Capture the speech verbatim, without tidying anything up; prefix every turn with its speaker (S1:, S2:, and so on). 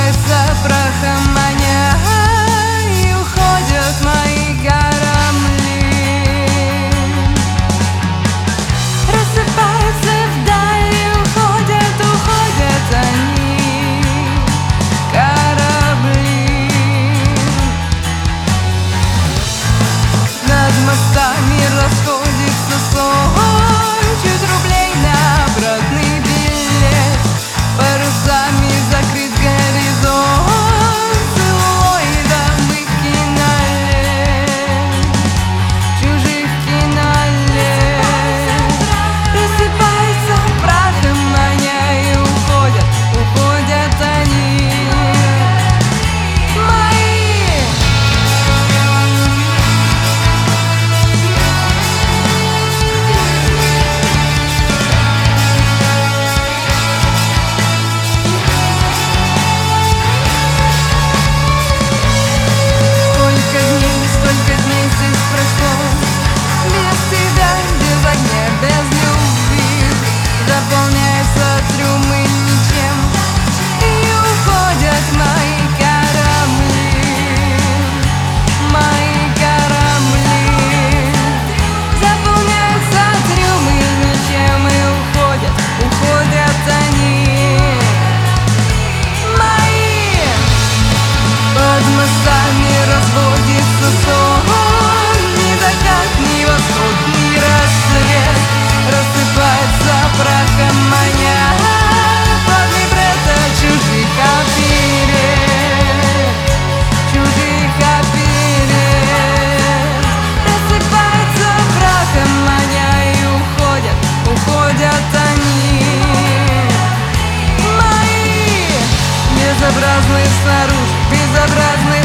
S1: рассыпается прахом маня, и уходят мои корабли. Рассыпаются вдали, уходят, уходят они, корабли. Над мостами расходится сон, чуть рублей на обратный билет. Парусами закрыт горизонт, целлулоидовых кинолент, чужих кинолент. Рассыпается прахом маня, и уходят, уходят они, мои. Сколько дней, сколько дней здесь прошло, без тебя, без огня, без любви. Заполняются трюмы ничем, и уходят мои корабли, мои корабли. Заполняются трюмы ничем, и уходят, уходят они, мои. Под мостами разводится сон, ни закат, ни восход, ни рассвет. Рассыпается прахом маня под либретто чужих оперет, чужих оперет. Рассыпается прахом маня, и уходят, уходят они, мои. Безобразные снаружи, безобразные